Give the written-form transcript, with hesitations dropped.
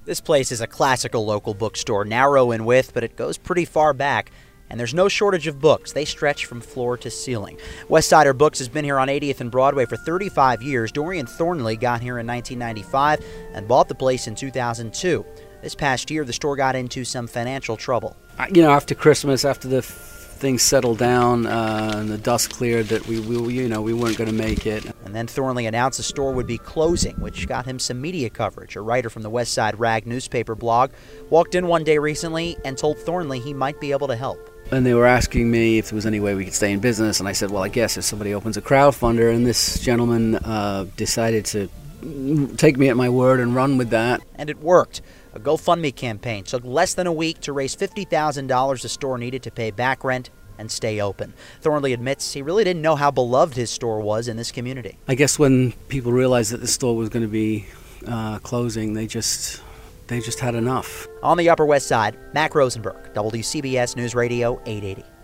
This place is a classical local bookstore, narrow in width, but it goes pretty far back. And there's no shortage of books. They stretch from floor to ceiling. Westsider Books has been here on 80th and Broadway for 35 years. Dorian Thornley got here in 1995 and bought the place in 2002. This past year, the store got into some financial trouble. After Christmas, after the things settled down and the dust cleared, that we weren't going to make it. And then Thornley announced the store would be closing, which got him some media coverage. A writer from the Westside Rag newspaper blog walked in one day recently and told Thornley he might be able to help. And they were asking me if there was any way we could stay in business, and I said, well, I guess if somebody opens a crowdfunder, and this gentleman decided to take me at my word and run with that. And it worked. A GoFundMe campaign took less than a week to raise $50,000 the store needed to pay back rent and stay open. Thornley admits he really didn't know how beloved his store was in this community. I guess when people realized that the store was going to be closing, they just had enough. On the Upper West Side, Mac Rosenberg, WCBS News Radio 880.